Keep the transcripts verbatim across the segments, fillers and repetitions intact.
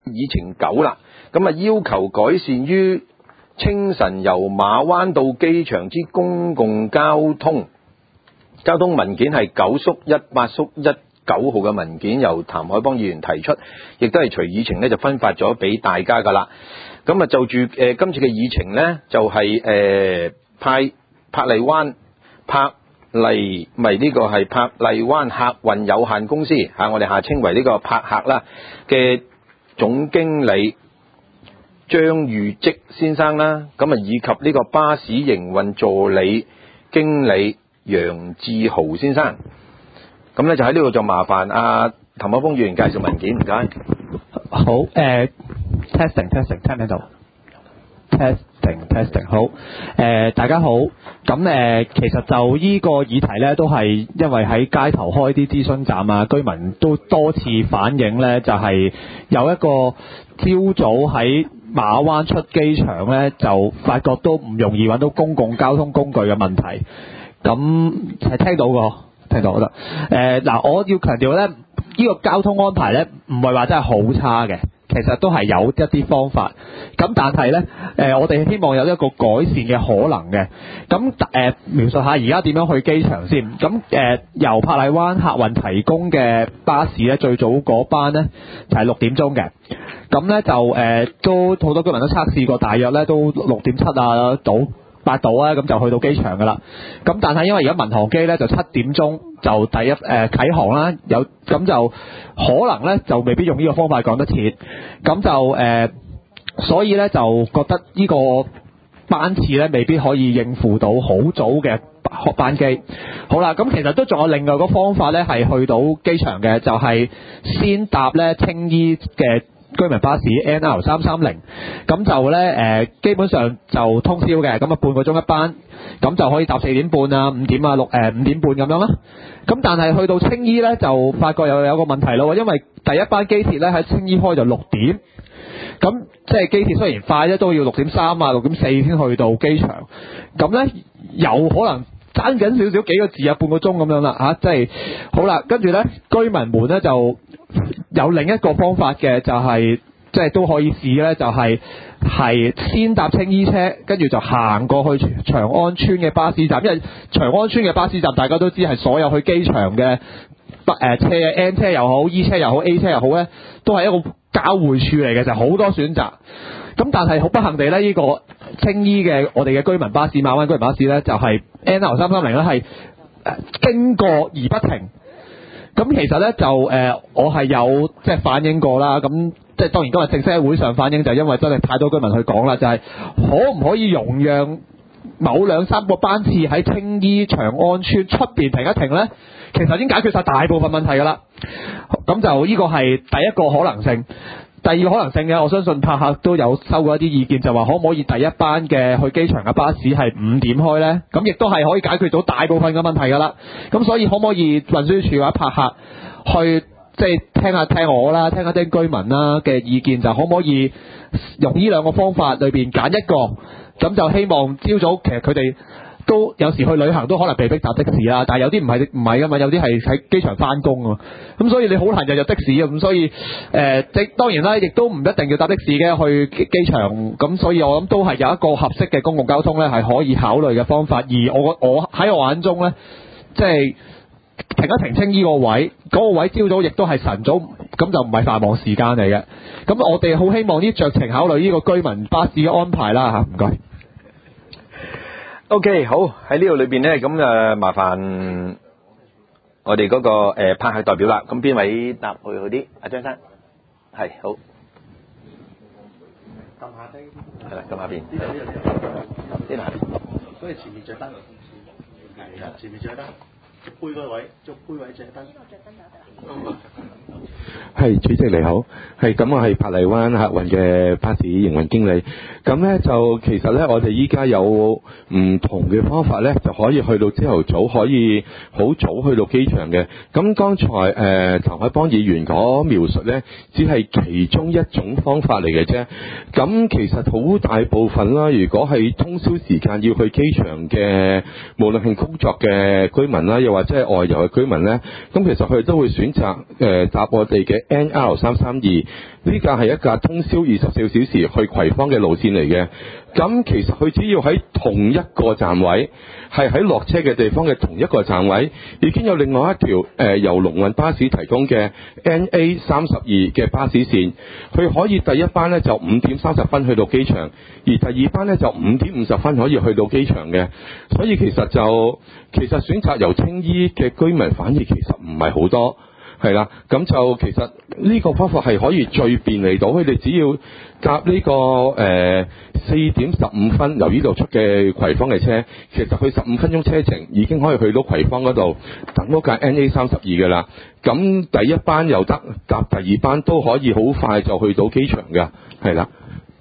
議程九啦，咁啊要求改善於清晨由馬灣到機場之公共交通交通文件係九縮一八縮一九號嘅文件，由譚凱邦議員提出，亦都係隨議程呢就分發咗俾大家噶啦。咁啊就住誒、呃、今次嘅議程呢，就係、是、誒、呃、派珀麗灣珀麗咪呢個係珀麗灣客運有限公司嚇、啊，我哋下稱為呢個珀客啦嘅總經理張裕積先生啦，咁啊以及呢個巴士營運助理經理楊志豪先生，咁咧就喺呢度就麻煩阿譚凱邦議員介紹文件，唔該。 好，誒、呃、testing testing 聽唔聽到 ？testing testing 好，誒、呃、大家好，咁誒、呃、其實就依個議題咧，都係因為喺街頭開啲諮詢站啊，居民都多次反映咧，就係、是、有一個朝早喺馬灣出機場咧，就發覺都唔容易揾到公共交通工具嘅問題。咁係聽到個，聽到得。誒嗱，我要強調咧，呢個交通安排咧，唔係話真係好差嘅，其實都係有一啲方法。咁但係咧，誒我哋希望有一個改善嘅可能嘅。咁誒描述下而家點樣去機場先。咁誒由珀麗灣客運提供嘅巴士咧，最早嗰班咧就係六點鐘嘅。咁咧就誒都好多居民都測試過，大約咧都六點七啊到。八度啊，咁就去到機場噶啦。咁但係因為而家民航機咧就七點鐘就第一誒、呃、啟航啦，有咁就可能咧就未必用呢個方法講得切。咁就誒、呃，所以咧就覺得呢個班次咧未必可以應付到好早嘅班機。好啦，咁其實都仲有另外一個方法咧，係去到機場嘅，就係、是、先搭咧青衣嘅居民巴士 N L 三三零，咁就咧誒、呃、基本上就通宵嘅，咁啊半個鐘一班，咁就可以搭四點半啊、五點啊、六誒五點半咁樣啦。咁但係去到青衣咧，就發覺又有個問題咯，因為第一班機鐵咧喺青衣開就六點，咁即係機鐵雖然快咧，都要六點三啊、六點四先去到機場，咁咧有可能爭緊少少幾個字啊，半個鐘咁樣啦嚇，即係好啦，跟住咧居民們咧就有另一個方法嘅，就係即係都可以試咧，就係、是、係先搭青衣車，跟住就行過去長安村嘅巴士站，因為長安村嘅巴士站大家都知係所有去機場嘅不誒車 N 車又好 E 車又好 A 車又好咧，都係一個交匯處嚟嘅，就好、是、多選擇。咁但係好不幸地咧，呢、這個青衣嘅我哋嘅居民巴士馬灣居民巴士咧，就係、是、N L 三三零咧係誒經過而不停。咁其實咧就誒、呃，我係有即係反映過啦。咁即係當然今日正式喺會上反映，就係因為真係太多居民去講啦，就係、是、可唔可以容讓某兩三個班次喺青衣長安村出邊停一停咧？其實已經解決晒大部分問題㗎啦。咁就呢個係第一個可能性。第二個可能性嘅，我相信泊客都有收過一啲意見，就話可唔可以第一班嘅去機場嘅巴士係五點開呢？咁亦都係可以解決到大部分嘅問題㗎啦。咁所以可唔可以運輸署或者泊客去即係聽下聽我啦，聽下啲居民啦嘅意見，就可唔可以用呢兩個方法裏邊揀一個？咁就希望朝早其實佢哋都有時去旅行都可能被逼搭的士啦，但係有啲唔係唔係㗎嘛，有啲係喺機場翻工啊，咁所以你好難日日的士啊，咁所以誒、呃、即當然啦，亦都唔一定要搭的士嘅去機場，咁所以我諗都係有一個合適嘅公共交通咧係可以考慮嘅方法，而我我喺我眼中咧，即係停一停青衣個位，嗰、那個位朝早亦都係晨早，咁就唔係繁忙時間嚟嘅，咁我哋好希望呢酌情考慮呢個居民巴士嘅安排啦嚇，唔該。 OK， 好，喺呢度裏邊咧，咁誒麻煩我哋嗰、那個誒泊客代表啦。咁邊位答佢好啲？阿張生，係好。撳下低。係啦，撳下邊。呢度呢度呢度。呢度下邊。所以前面着燈。係啊，前面着燈。捉杯嗰位，捉杯位着燈。呢個着燈就得啦。 係主席你好，係咁我係珀麗灣客運嘅巴士營運經理。咁咧就其實咧我哋依家有唔同嘅方法咧，就可以去到朝頭早可以好早去到機場嘅。咁剛才誒譚凱邦議員嗰描述咧，只係其中一種方法嚟嘅啫。咁其實好大部分啦，如果係通宵時間要去機場嘅，無論係工作嘅居民啦，又或者係外遊嘅居民咧，咁其實佢哋都會選擇誒、呃、搭我哋嘅 N R 三三二，呢架係一架通宵二十四小時去葵芳嘅路線嚟嘅。咁其實佢只要喺同一個站位，係喺落車嘅地方嘅同一個站位，已經有另外一條誒、呃、由龍運巴士提供嘅 N A 三十二嘅巴士線，佢可以第一班呢就五點三十分去到機場，而第二班呢就五點五十分可以去到機場嘅。所以其實就其實選擇由青衣嘅居民反而其實唔係好多。係啦，咁就其實呢個方法係可以最便利到佢哋，只要夾呢、這個誒四點十五分由呢度出嘅葵芳嘅車，其實佢十五分鐘車程已經可以去到葵芳嗰度等嗰架 N A 三十二嘅啦。咁第一班又得，夾第二班都可以好快就去到機場㗎，係啦。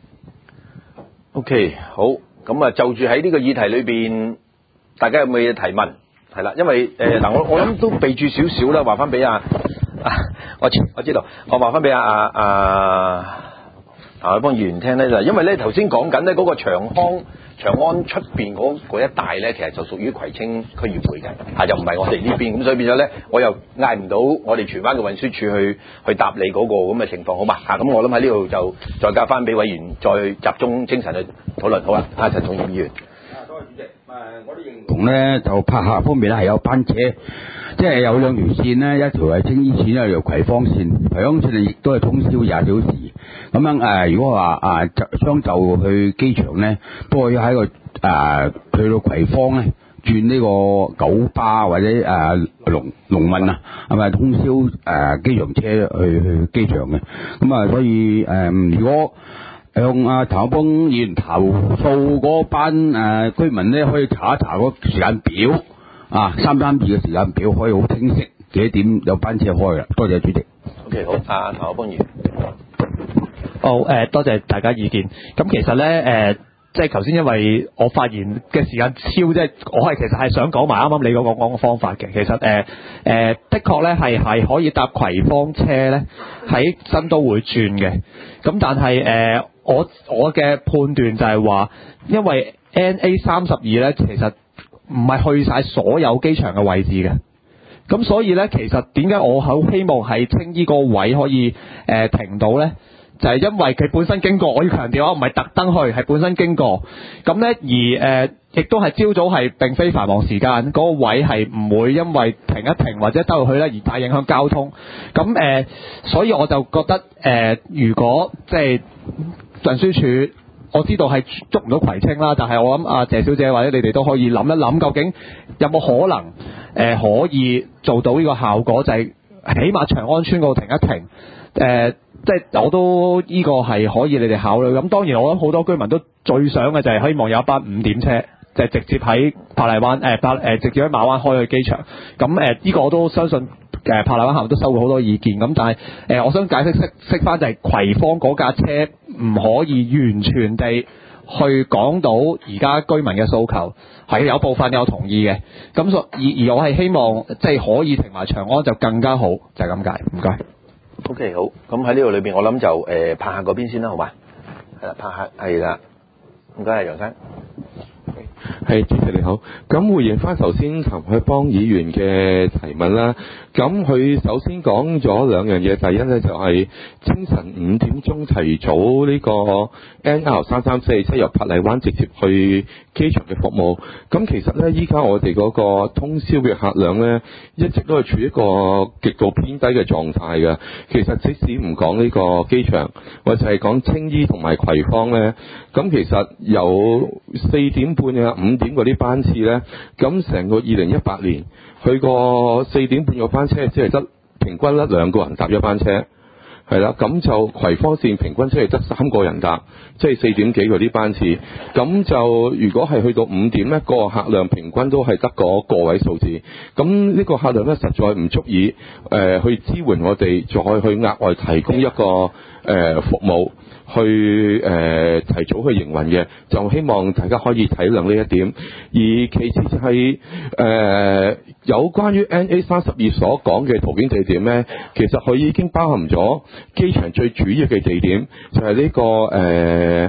OK， 好，咁啊就住喺呢個議題裏邊，大家有冇嘢提問？係啦，因為誒嗱、呃，我我諗都備注少少啦，話翻俾阿啊，我知我知道，我話翻俾阿阿阿阿海邦議員聽咧，就係因為咧頭先講緊咧嗰個長康長安出邊嗰嗰一帶咧，其實就屬於葵青區議會嘅，嚇又唔係我哋呢邊，咁所以變咗咧，我又嗌唔到我哋荃灣嘅運輸署去去答你嗰個咁嘅情況，好嘛嚇？咁我諗喺呢度就再交翻俾委員再集中精神去討論，好啦，阿陳重業議員。 我都認同咧，就泊客方面咧係有班車，即係有兩條線呢，一條係青衣線，一條葵芳線。葵芳線亦都係通宵廿小時。咁樣誒、呃，如果話啊將就去機場咧，都可以喺個誒、呃、去到葵芳咧轉呢個九巴或者誒龍龍運啊，係咪通宵誒、呃、機場車去去機場嘅？咁啊，所以誒、呃、如果向阿譚凱邦議員投訴嗰班誒、呃、居民咧，可以查一查嗰時間表啊，三三二嘅時間表可以好清晰，幾點有班車開嘅。多謝主席。 OK， 好，阿譚凱邦議員。 好誒、呃，多謝大家意見。咁其實咧誒、呃，即係頭先因為我發言嘅時間超，即係我係其實係想講埋啱啱你嗰個講嘅方法嘅。其實誒誒、呃呃，的確咧係係可以搭葵芳車咧喺新都會轉嘅。咁但係誒。呃我我嘅判斷就係話，因為 N A 三十二咧，其實唔係去晒所有機場嘅位置嘅，咁所以咧，其實點解我好希望喺青衣個位可以誒、呃、停到咧？就係、是、因為佢本身經過，我要強調，我唔係特登去，係本身經過。咁咧而誒，亦、呃、都係朝早係並非繁忙時間，嗰、那個位係唔會因為停一停或者兜入去咧而大影響交通。咁誒、呃，所以我就覺得誒、呃，如果即係運輸署，我知道係捉唔到葵青啦，但係我諗阿謝小姐或者你哋都可以諗一諗，究竟有冇可能誒、呃、可以做到呢個效果，就係、是、起碼長安村嗰度停一停，誒、呃，即係我都呢個係可以你哋考慮。咁當然我諗好多居民都最想嘅就係希望有一班五點車，就係、是、直接喺珀麗灣誒珀誒直接喺馬灣開去機場。咁誒呢個我都相信。誒珀麗灣下都收過好多意見，咁但係誒、呃，我想解釋釋釋翻就係葵芳嗰架車唔可以完全地去講到而家居民嘅訴求，係有部分有同意嘅，咁所而而我係希望即係可以停埋長安就更加好，就係咁解。唔該。 OK， 好，咁喺呢度裏邊，我諗就誒泊客嗰邊先啦，好嘛？係啦，泊客係啦，唔該，係楊生。 係，主席你好。咁回應翻頭先譚凱邦議員嘅提問啦。咁佢首先講咗兩樣嘢，第一呢就係清晨五點鐘提早呢個 N R 三三四，即係由珀麗灣直接去機場嘅服務。咁其實呢，依家我哋嗰個通宵嘅客量呢，一直都係處於一個極度偏低嘅狀態嘅。其實即使唔講呢個機場，或者係講青衣同埋葵芳呢，咁其實有四點半啊五點嗰啲班次呢，咁成個二零一八年，佢個四點半個班車只係得平均得兩個人搭一班車，係啦，咁就葵芳線平均車係得三個人搭，即係四點幾嗰啲班次，咁就如果係去到五點呢，個客量平均都係得個個位數字，咁呢個客量呢，實在唔足以誒、呃、去支援我哋再去額外提供一個誒、呃、服務。去誒、呃、提早去營運嘅，就希望大家可以體諒呢一點。而其次就係、是、誒、呃、有關於 N A 三十二所講嘅途經地點呢，其實佢已經包含咗機場最主要嘅地點，就係、是、呢、這個誒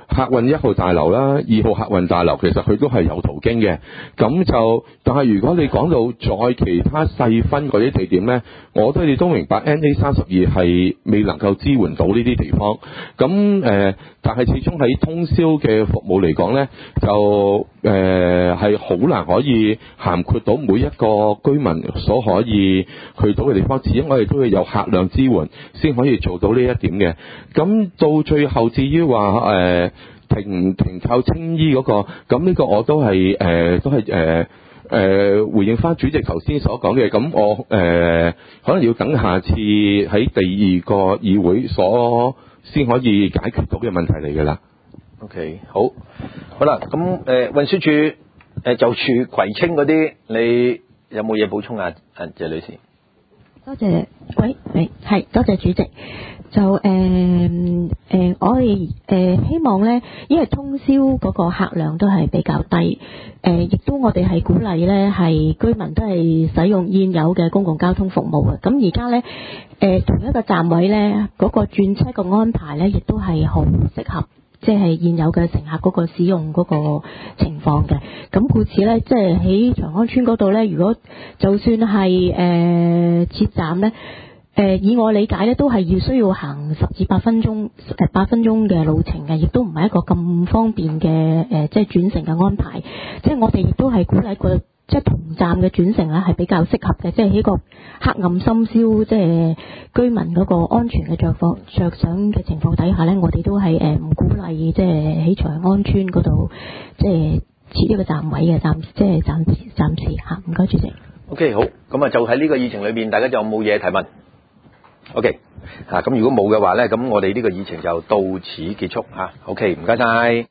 客運一號大樓啦、二號客運大樓，其實佢都係有途經嘅。咁就但係如果你講到再其他細分嗰啲地點呢，我哋都明白 N A 三十二係未能夠支援到呢啲地方。咁誒、呃，但係始終喺通宵嘅服務嚟講呢，就誒係好難可以涵括到每一個居民所可以去到嘅地方，始終我哋都要有客量支援先可以做到呢一點嘅。咁到最後至於話誒、呃、停唔停靠青衣嗰、那個，咁呢個我都係誒、呃、都係誒誒回應翻主席頭先所講嘅。咁我誒、呃、可能要等下次喺第二個議會所先可以解決到嘅問題嚟㗎啦。 OK， 好，好啦，咁誒、呃、運輸署誒、呃、就處葵青嗰啲，你有冇嘢補充啊？啊，謝女士。 多謝，喂，係係多謝主席。就誒誒、呃呃，我哋誒、呃、希望咧，因為通宵嗰個客量都係比較低，誒、呃，亦都我哋係鼓勵咧，係居民都係使用現有嘅公共交通服務嘅。咁而家咧，誒、呃、同一個站位咧，嗰、那個轉車個安排咧，亦都係好適合。即係現有嘅乘客嗰個使用嗰個情況嘅，咁故此咧，即係喺長安村嗰度咧，如果就算係誒設站咧，誒、呃、以我理解咧，都係要需要行十至八分鐘誒八分鐘嘅路程嘅，亦都唔係一個咁方便嘅誒、呃，即係轉乘嘅安排。即係我哋亦都係鼓勵個即係同站嘅轉乘咧，係比較適合嘅，即係喺個黑暗深宵，即係居民嗰個安全嘅着放着想嘅情況底下咧，我哋都係誒唔鼓勵即係喺長安村嗰度即係設一個站位嘅，暫即係暫時暫時嚇。唔該主席。 OK， 好，咁啊就喺呢個議程裏邊，大家就冇嘢提問。OK， 嚇、啊、咁如果冇嘅話咧，咁我哋呢個議程就到此結束嚇。OK， 唔該晒。